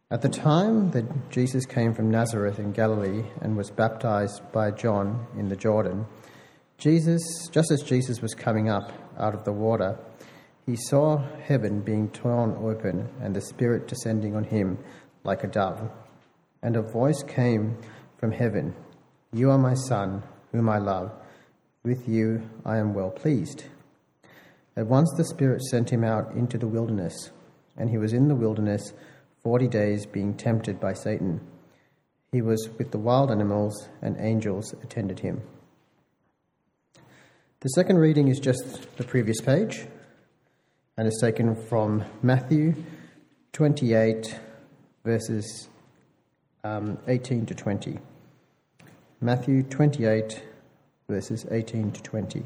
At the time that Jesus came from Nazareth in Galilee and was baptized by John in the Jordan, just as Jesus was coming up out of the water, he saw heaven being torn open and the Spirit descending on him like a dove. And a voice came from heaven, "You are my Son, whom I love. With you I am well pleased." At once the Spirit sent him out into the wilderness, and he was in the wilderness 40 days being tempted by Satan. He was with the wild animals, and angels attended him. The second reading is just the previous page, and is taken from Matthew 28, verses 18 to 20. Matthew 28, verses 18 to 20.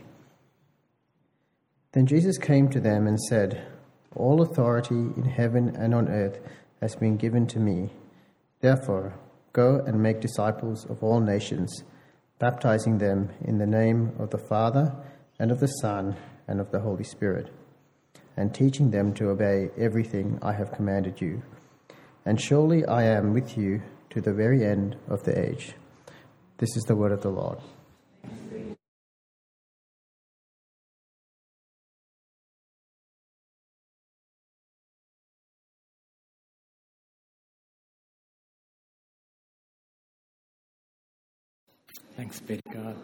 Then Jesus came to them and said, "All authority in heaven and on earth has been given to me. Therefore, go and make disciples of all nations, baptizing them in the name of the Father and of the Son and of the Holy Spirit, and teaching them to obey everything I have commanded you. And surely I am with you to the very end of the age." This is the word of the Lord. Thanks be to God.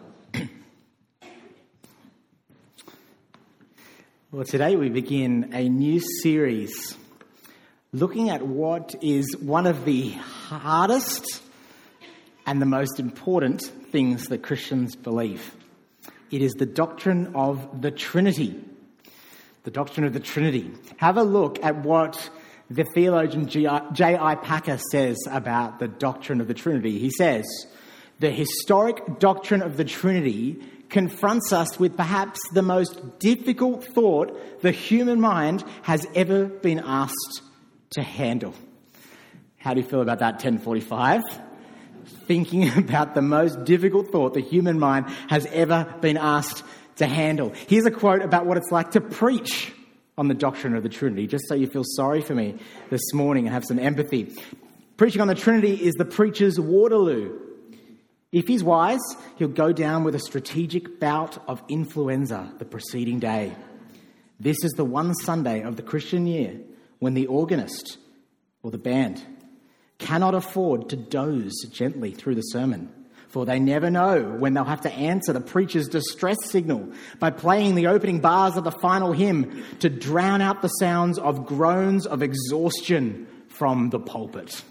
Well, today we begin a new series looking at what is one of the hardest and the most important things that Christians believe. It is the doctrine of the Trinity. The doctrine of the Trinity. Have a look at what the theologian J.I. Packer says about the doctrine of the Trinity. He says, "The historic doctrine of the Trinity confronts us with perhaps the most difficult thought the human mind has ever been asked to handle." How do you feel about that, 10:45? Thinking about the most difficult thought the human mind has ever been asked to handle. Here's a quote about what it's like to preach on the doctrine of the Trinity, just so you feel sorry for me this morning and have some empathy. Preaching on the Trinity is the preacher's Waterloo. If he's wise, he'll go down with a strategic bout of influenza the preceding day. This is the one Sunday of the Christian year when the organist or the band cannot afford to doze gently through the sermon, for they never know when they'll have to answer the preacher's distress signal by playing the opening bars of the final hymn to drown out the sounds of groans of exhaustion from the pulpit.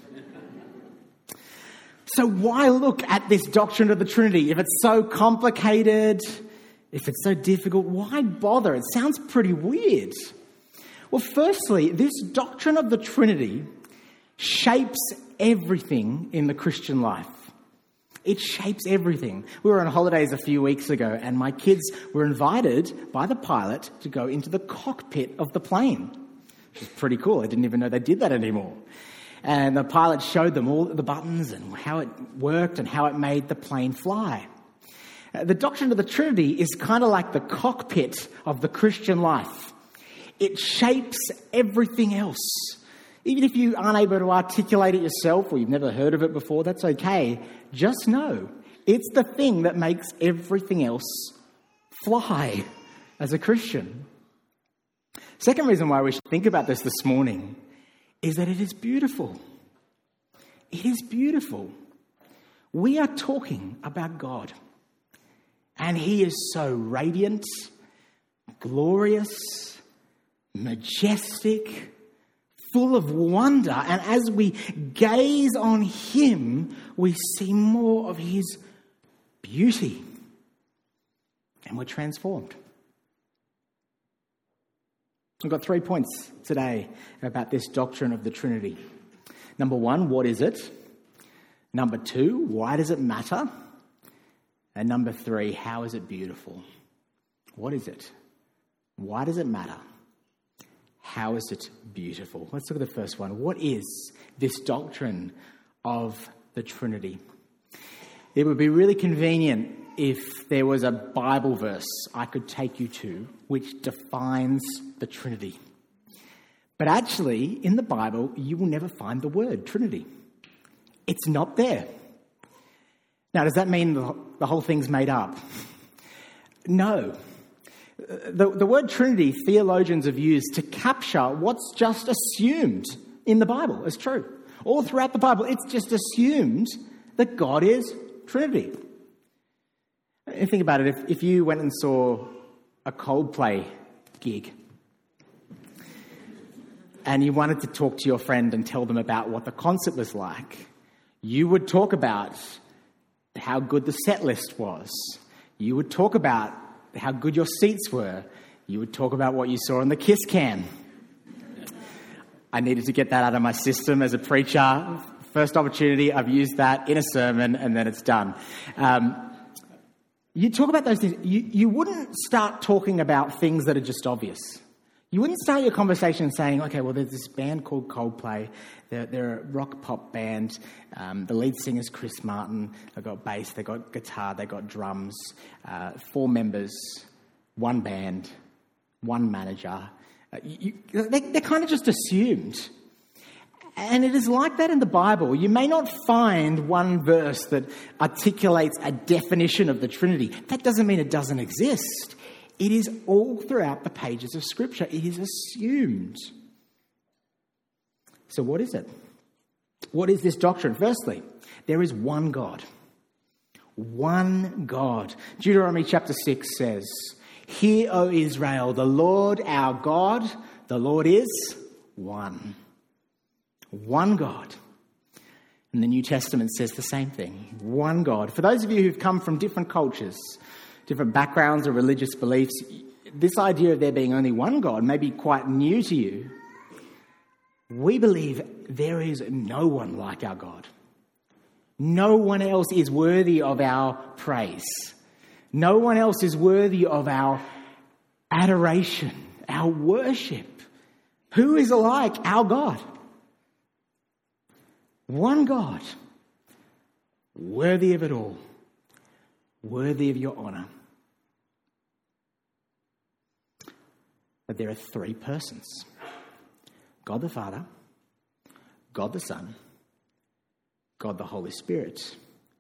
So why look at this doctrine of the Trinity? If it's so complicated, if it's so difficult, why bother? It sounds pretty weird. Well, firstly, this doctrine of the Trinity shapes everything in the Christian life. It shapes everything. We were on holidays a few weeks ago, and my kids were invited by the pilot to go into the cockpit of the plane, which is pretty cool. I didn't even know they did that anymore. And the pilot showed them all the buttons and how it worked and how it made the plane fly. The doctrine of the Trinity is kind of like the cockpit of the Christian life. It shapes everything else. Even if you aren't able to articulate it yourself or you've never heard of it before, that's okay. Just know it's the thing that makes everything else fly as a Christian. Second reason why we should think about this morning is that it is beautiful. It is beautiful. We are talking about God, and He is so radiant, glorious, majestic, full of wonder. And as we gaze on Him, we see more of His beauty, and we're transformed. I've got 3 points today about this doctrine of the Trinity. Number 1, what is it? Number 2, why does it matter? And number 3, how is it beautiful? What is it? Why does it matter? How is it beautiful? Let's look at the first one. What is this doctrine of the Trinity? It would be really convenient if there was a Bible verse I could take you to which defines the Trinity. But actually, in the Bible, you will never find the word Trinity. It's not there. Now, does that mean the whole thing's made up? No. The word Trinity, theologians have used to capture what's just assumed in the Bible as true. All throughout the Bible, it's just assumed that God is Trinity. And think about it. If you went and saw a Coldplay gig and you wanted to talk to your friend and tell them about what the concert was like, you would talk about how good the set list was. You would talk about how good your seats were. You would talk about what you saw on the Kiss Cam. I needed to get that out of my system as a preacher. First opportunity, I've used that in a sermon, and then it's done. You talk about those things. You wouldn't start talking about things that are just obvious. You wouldn't start your conversation saying, okay, well, there's this band called Coldplay. They're a rock pop band. The lead singer's Chris Martin. They've got bass, they've got guitar, they've got drums. 4 members, 1 band, 1 manager. They're kind of just assumed. And it is like that in the Bible. You may not find one verse that articulates a definition of the Trinity. That doesn't mean it doesn't exist. It is all throughout the pages of Scripture. It is assumed. So what is it? What is this doctrine? Firstly, there is one God. One God. Deuteronomy chapter 6 says, "Hear, O Israel, the Lord our God, the Lord is one." One God. And the New Testament says the same thing. One God. For those of you who've come from different cultures, different backgrounds or religious beliefs, this idea of there being only one God may be quite new to you. We believe there is no one like our God. No one else is worthy of our praise. No one else is worthy of our adoration, our worship. Who is like our God? One God, worthy of it all, worthy of your honour. But there are 3 persons: God the Father, God the Son, God the Holy Spirit.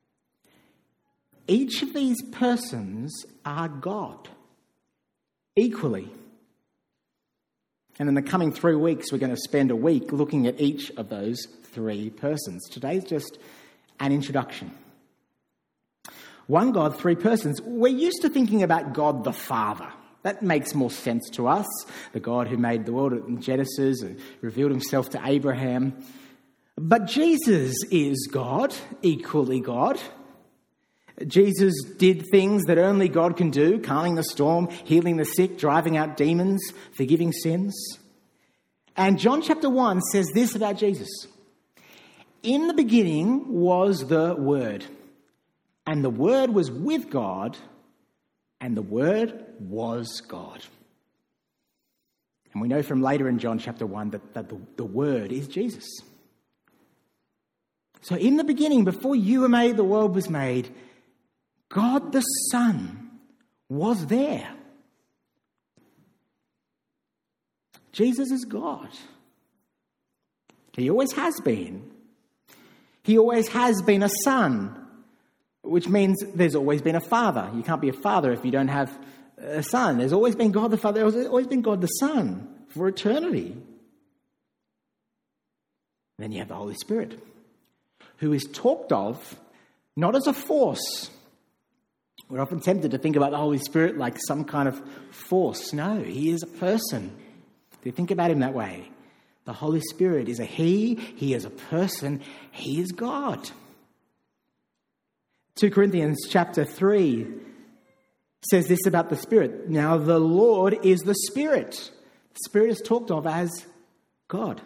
Each of these persons are God, equally. And in the coming 3 weeks, we're going to spend a week looking at each of those 3 persons. Today's just an introduction. One God, 3 persons. We're used to thinking about God the Father. That makes more sense to us. The God who made the world in Genesis and revealed himself to Abraham. But Jesus is God, equally God. Jesus did things that only God can do: calming the storm, healing the sick, driving out demons, forgiving sins. And John chapter 1 says this about Jesus: "In the beginning was the Word, and the Word was with God, and the Word was God." And we know from later in John chapter 1 that the Word is Jesus. So in the beginning, before you were made, the world was made, God the Son was there. Jesus is God. He always has been. He always has been a son, which means there's always been a father. You can't be a father if you don't have a son. There's always been God the Father. There's always been God the Son for eternity. And then you have the Holy Spirit, who is talked of not as a force. We're often tempted to think about the Holy Spirit like some kind of force. No, he is a person. If you think about him that way, the Holy Spirit is a he is a person, he is God. 2 Corinthians chapter 3 says this about the Spirit. Now the Lord is the Spirit. The Spirit is talked of as God.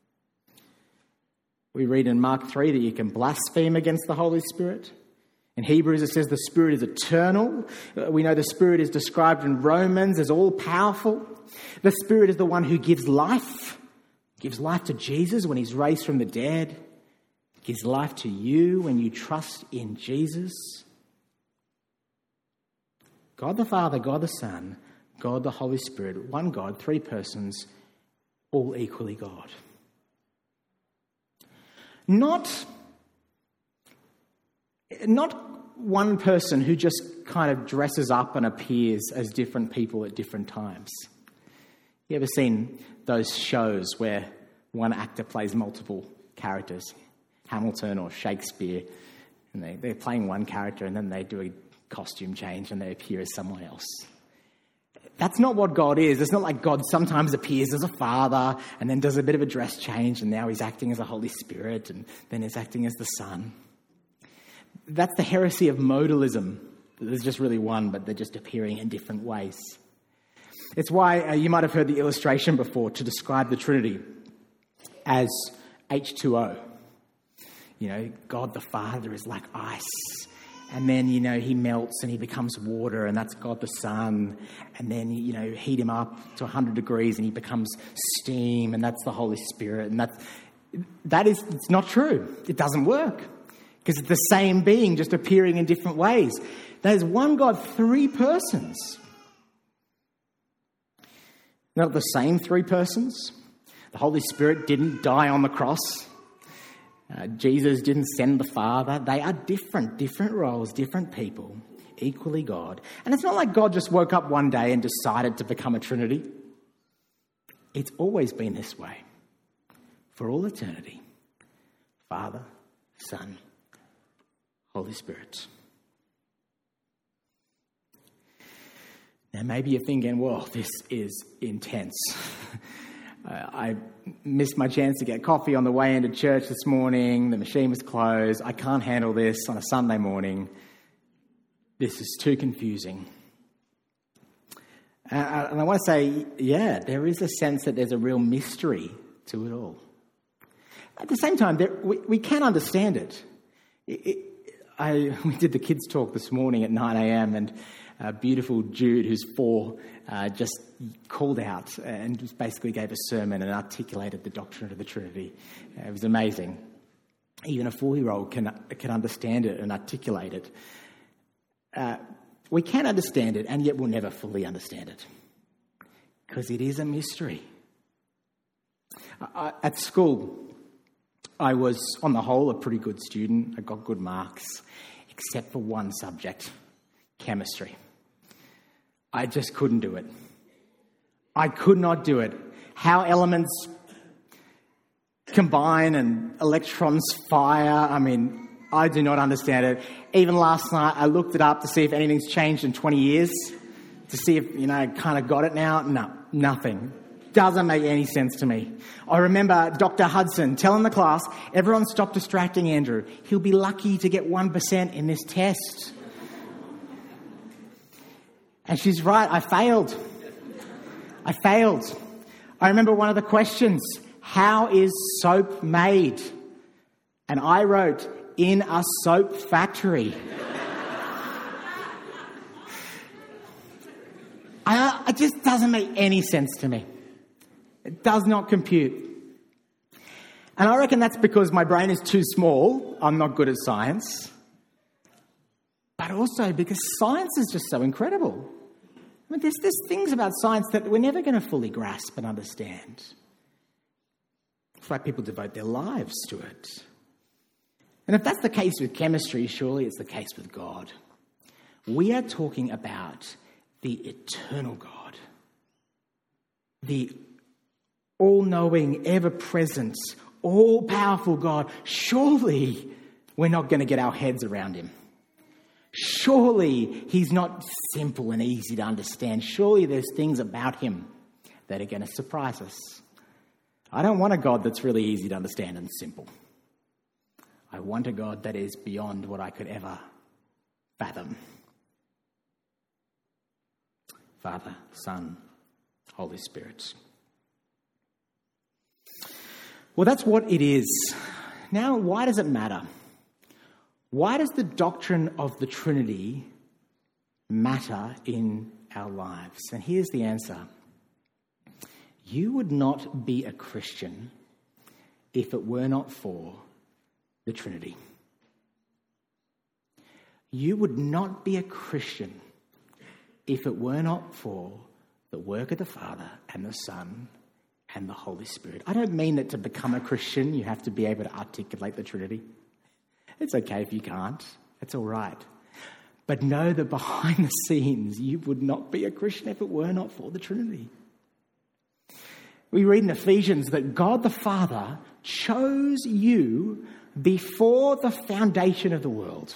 We read in Mark 3 that you can blaspheme against the Holy Spirit. In Hebrews, it says the Spirit is eternal. We know the Spirit is described in Romans as all-powerful. The Spirit is the one who gives life to Jesus when he's raised from the dead, gives life to you when you trust in Jesus. God the Father, God the Son, God the Holy Spirit, one God, 3 persons, all equally God. Not one person who just kind of dresses up and appears as different people at different times. You ever seen those shows where one actor plays multiple characters? Hamilton or Shakespeare, and they're playing one character and then they do a costume change and they appear as someone else. That's not what God is. It's not like God sometimes appears as a father and then does a bit of a dress change and now he's acting as a Holy Spirit and then he's acting as the Son. That's the heresy of modalism. There's just really one, but they're just appearing in different ways. It's why you might have heard the illustration before to describe the Trinity as H2O. You know, God the Father is like ice. And then, you know, he melts and he becomes water, and that's God the Son. And then, you know, heat him up to 100 degrees and he becomes steam, and that's the Holy Spirit. And it's not true. It doesn't work. Because it's the same being just appearing in different ways. There's one God, three persons. Not the same three persons. The Holy Spirit didn't die on the cross. Jesus didn't send the Father. They are different roles, different people, equally God. And it's not like God just woke up one day and decided to become a Trinity. It's always been this way. For all eternity. Father, Son, Holy Spirit. Now maybe you're thinking, well, this is intense. I missed my chance to get coffee on the way into church this morning. The machine was closed. I can't handle this on a Sunday morning. This is too confusing. And I want to say, yeah, there is a sense that there's a real mystery to it all. At the same time, we can understand it. We did the kids' talk this morning at 9 a.m. and beautiful Jude, who's 4, just called out and just basically gave a sermon and articulated the doctrine of the Trinity. It was amazing. Even a 4-year-old can understand it and articulate it. We can understand it, and yet we'll never fully understand it because it is a mystery. At school, I was, on the whole, a pretty good student. I got good marks, except for one subject, chemistry. I just couldn't do it. I could not do it. How elements combine and electrons fire, I do not understand it. Even last night, I looked it up to see if anything's changed in 20 years, to see if, I kind of got it now. No, nothing. Doesn't make any sense to me. I remember Dr. Hudson telling the class, everyone stop distracting Andrew. He'll be lucky to get 1% in this test. And she's right, I failed. I remember one of the questions, how is soap made? And I wrote, in a soap factory. It just doesn't make any sense to me. It does not compute. And I reckon that's because my brain is too small. I'm not good at science. But also because science is just so incredible. There's things about science that we're never going to fully grasp and understand. It's why people devote their lives to it. And if that's the case with chemistry, surely it's the case with God. We are talking about the eternal God. The all-knowing, ever-present, all-powerful God. Surely we're not going to get our heads around him. Surely he's not simple and easy to understand. Surely there's things about him that are going to surprise us. I don't want a God that's really easy to understand and simple. I want a God that is beyond what I could ever fathom. Father, Son, Holy Spirit. Well, that's what it is. Now, why does it matter? Why does the doctrine of the Trinity matter in our lives? And here's the answer. You would not be a Christian if it were not for the Trinity. You would not be a Christian if it were not for the work of the Father and the Son and the Holy Spirit. I don't mean that to become a Christian you have to be able to articulate the Trinity. It's okay if you can't. It's all right. But know that behind the scenes, you would not be a Christian if it were not for the Trinity. We read in Ephesians that God the Father chose you before the foundation of the world.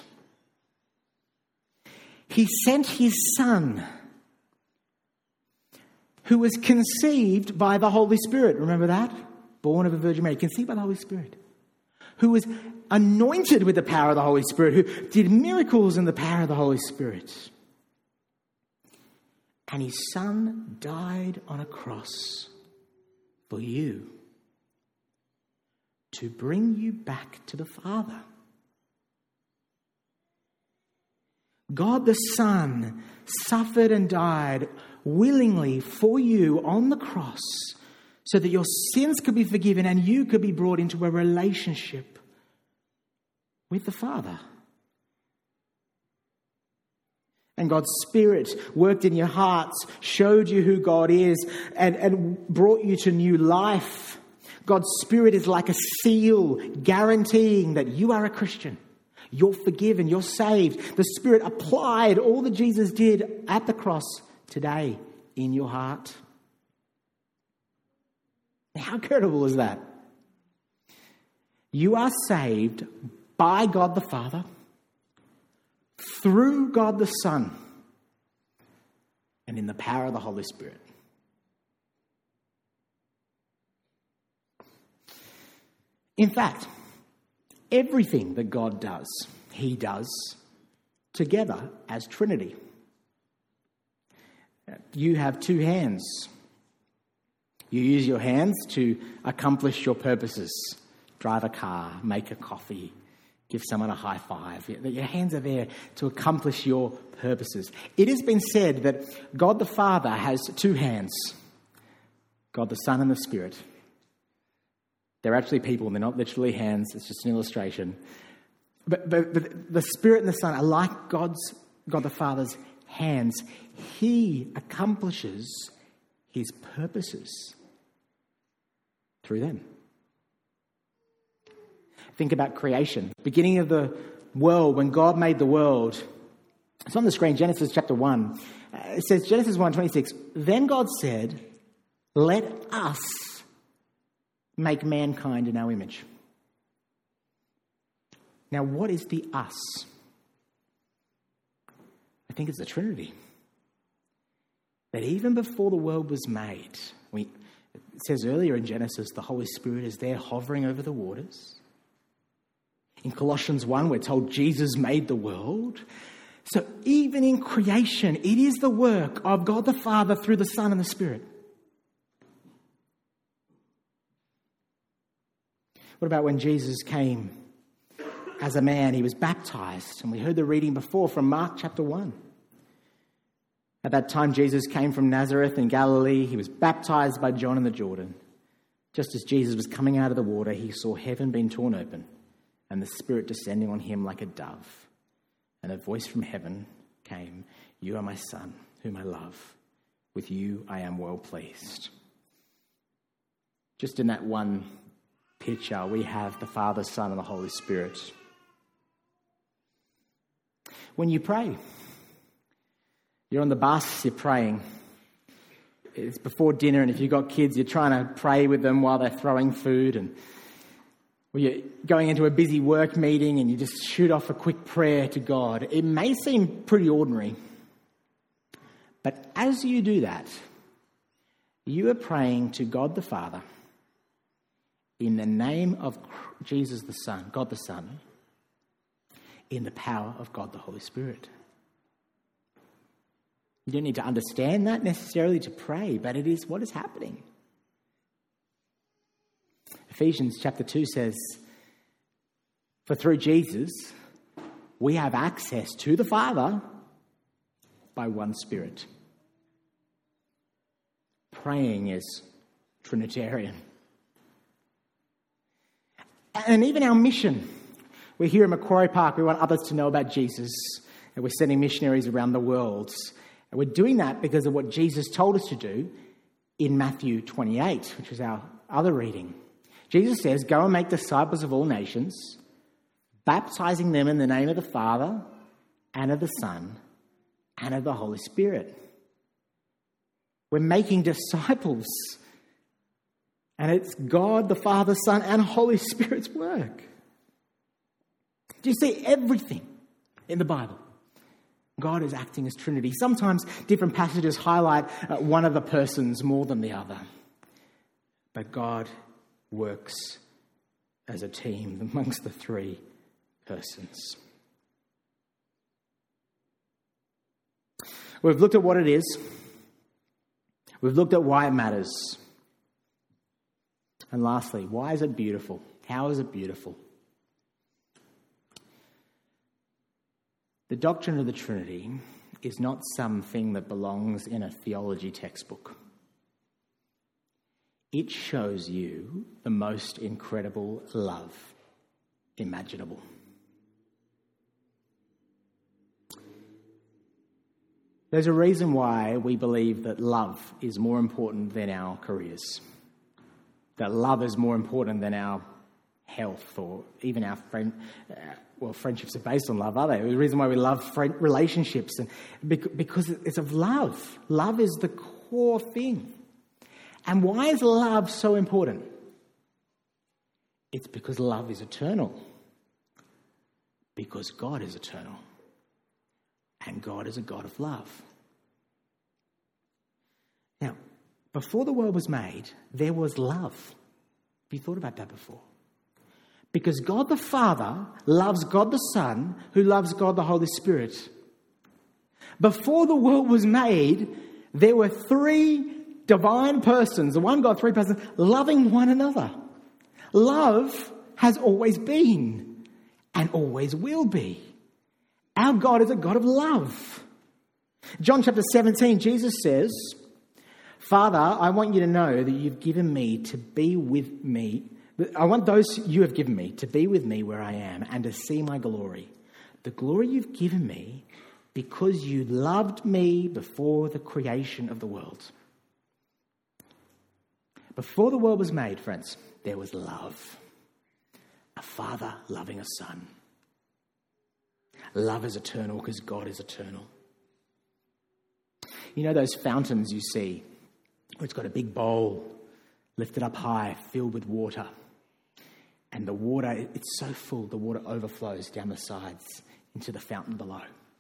He sent his Son, who was conceived by the Holy Spirit. Remember that? Born of a Virgin Mary, conceived by the Holy Spirit. Who was anointed with the power of the Holy Spirit, who did miracles in the power of the Holy Spirit. And his Son died on a cross for you to bring you back to the Father. God the Son suffered and died willingly for you on the cross so that your sins could be forgiven and you could be brought into a relationship with the Father. And God's Spirit worked in your hearts, showed you who God is, and brought you to new life. God's Spirit is like a seal guaranteeing that you are a Christian. You're forgiven, you're saved. The Spirit applied all that Jesus did at the cross today in your heart. How incredible is that? You are saved by God the Father, through God the Son, and in the power of the Holy Spirit. In fact, everything that God does, he does together as Trinity. You have two hands. You use your hands to accomplish your purposes. Drive a car, make a coffee, give someone a high five. Your hands are there to accomplish your purposes. It has been said that God the Father has two hands. God the Son and the Spirit. They're actually people, they're not literally hands, it's just an illustration. But the Spirit and the Son are like God the Father's hands. He accomplishes his purposes through them. Think about creation. Beginning of the world, when God made the world. It's on the screen, Genesis chapter 1. It says, Genesis 1:26, then God said, let us make mankind in our image. Now, what is the us? I think it's the Trinity. That even before the world was made, it says earlier in Genesis, the Holy Spirit is there hovering over the waters. In Colossians 1, we're told Jesus made the world. So even in creation, it is the work of God the Father through the Son and the Spirit. What about when Jesus came as a man? He was baptized, and we heard the reading before from Mark chapter 1. At that time, Jesus came from Nazareth in Galilee. He was baptized by John in the Jordan. Just as Jesus was coming out of the water, he saw heaven being torn open and the Spirit descending on him like a dove. And a voice from heaven came, you are my Son, whom I love. With you I am well pleased. Just in that one picture, we have the Father, Son, and the Holy Spirit. When you pray, you're on the bus, you're praying. It's before dinner, and if you've got kids, you're trying to pray with them while they're throwing food. And or you're going into a busy work meeting and you just shoot off a quick prayer to God. It may seem pretty ordinary. But as you do that, you are praying to God the Father in the name of Jesus the Son, God the Son, in the power of God the Holy Spirit. You don't need to understand that necessarily to pray, but it is what is happening. Ephesians chapter 2 says, for through Jesus, we have access to the Father by one Spirit. Praying is Trinitarian. And even our mission. We're here at Macquarie Park. We want others to know about Jesus. And we're sending missionaries around the world. And we're doing that because of what Jesus told us to do. in Matthew 28, which is our other reading. Jesus says, "Go and make disciples of all nations, baptizing them in the name of the Father and of the Son and of the Holy Spirit." We're making disciples. And it's God, the Father, Son, and Holy Spirit's work. Do you see everything in the Bible? God is acting as Trinity. Sometimes different passages highlight one of the persons more than the other. But God works as a team amongst the three persons. We've looked at what it is. We've looked at why it matters. And lastly, why is it beautiful? How is it beautiful? The doctrine of the Trinity is not something that belongs in a theology textbook. It shows you the most incredible love imaginable. There's a reason why we believe that love is more important than our careers. That love is more important than our health or even our friendships are based on love, are they? The reason why we love relationships and because it's of love. Love is the core thing. And why is love so important? It's because love is eternal. Because God is eternal. And God is a God of love. Now, before the world was made, there was love. Have you thought about that before? Because God the Father loves God the Son, who loves God the Holy Spirit. Before the world was made, there were three divine persons, the one God, three persons, loving one another. Love has always been and always will be. Our God is a God of love. John chapter 17, Jesus says, "Father, I want you to know that you've given me to be with me. I want those you have given me to be with me where I am and to see my glory. The glory you've given me because you loved me before the creation of the world." Before the world was made, friends, there was love. A father loving a son. Love is eternal because God is eternal. You know those fountains you see where it's got a big bowl lifted up high, filled with water. And the water, it's so full, the water overflows down the sides into the fountain below.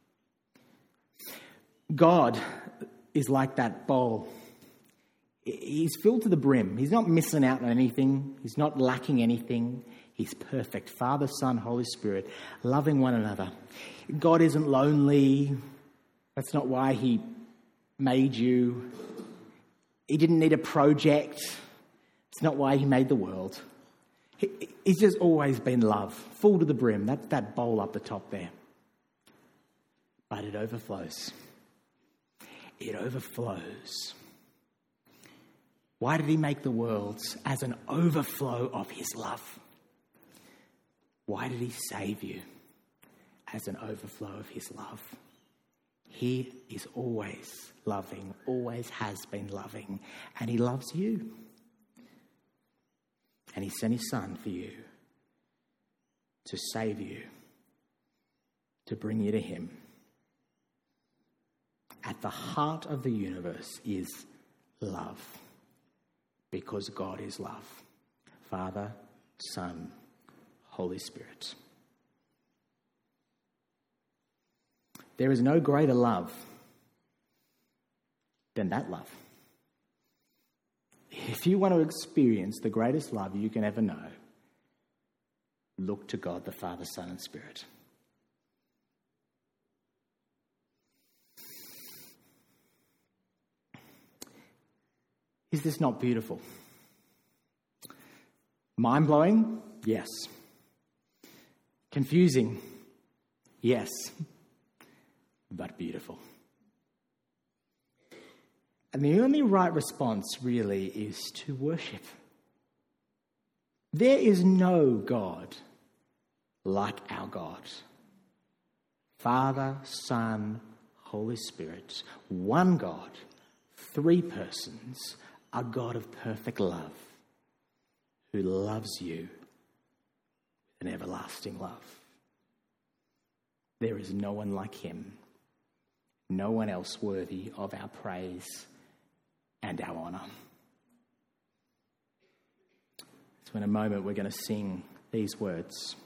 God is like that bowl. He's filled to the brim. He's not missing out on anything. He's not lacking anything. He's perfect. Father, Son, Holy Spirit, loving one another. God isn't lonely. That's not why he made you. He didn't need a project. It's not why he made the world. He's just always been love, full to the brim. That's that bowl up the top there. But it overflows. It overflows. Why did he make the world? As an overflow of his love. Why did he save you? As an overflow of his love. He is always loving, always has been loving, and he loves you. And he sent his son for you to save you, to bring you to him. At the heart of the universe is love, because God is love. Father, Son, Holy Spirit. There is no greater love than that love. If you want to experience the greatest love you can ever know, look to God, the Father, Son, and Spirit. Is this not beautiful? Mind-blowing? Yes. Confusing? Yes. But beautiful. And the only right response really is to worship. There is no God like our God. Father, Son, Holy Spirit, one God, three persons, a God of perfect love who loves you with an everlasting love. There is no one like him, no one else worthy of our praise and our honour. So in a moment we're going to sing these words.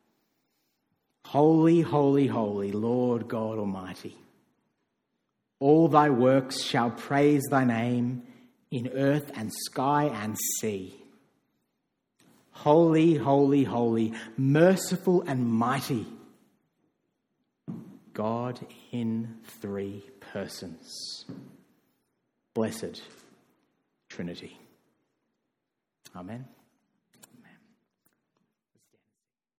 Holy, holy, holy, Lord God Almighty. All thy works shall praise thy name in earth and sky and sea. Holy, holy, holy, merciful and mighty, God in three persons. Blessed Trinity. Amen.